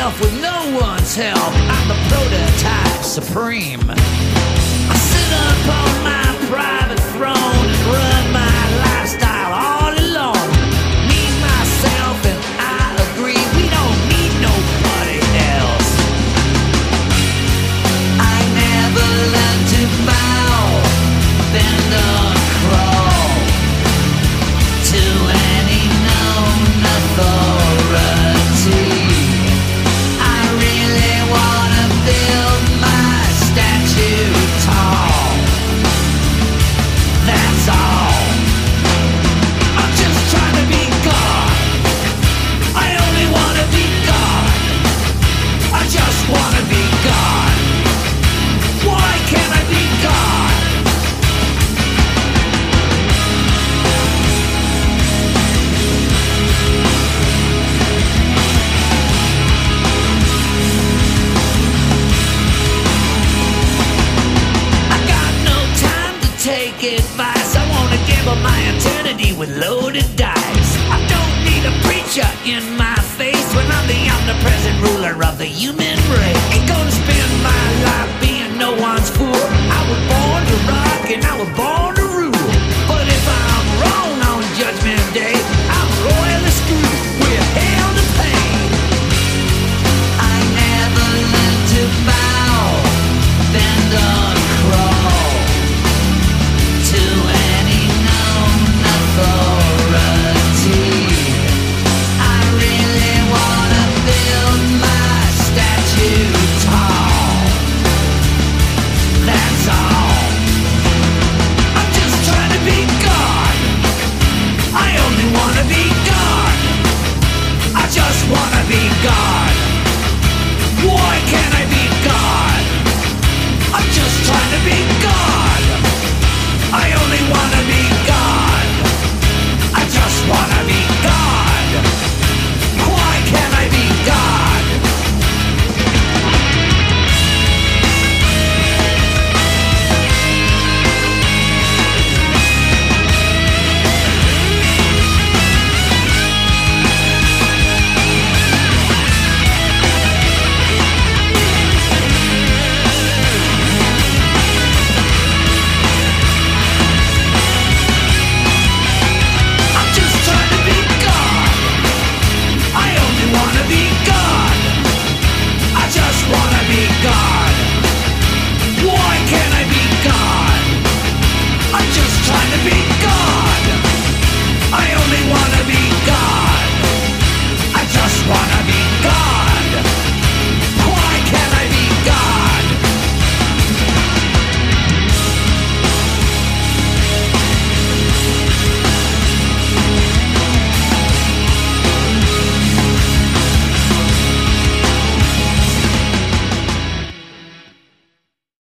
myself with no one's help. I'm the prototype supreme. I sit upon my private throne and run my lifestyle all alone. Me, myself, and I agree we don't need nobody else. I never learned to bow, bend or crawl to any known authority. I really wanna build my statue tall. That's all. I'm just trying to be God. I only wanna be God. I just wanna be God. Why can't I be God? I got no time to take advice. I wanna gamble my eternity with loaded dice. I don't need a preacher in my face when I'm the omnipresent ruler of the human race. Ain't gonna spend my life being no one's fool. I was born to rock and I was born to rule. But if I'm wrong on Judgment Day, I'm royally screwed with hell to pay. I never learned to bow, bend or crawl to any known authority. I really wanna build my statue tall. That's all. I'm just trying to be God. I only wanna be God. I just wanna be God. Why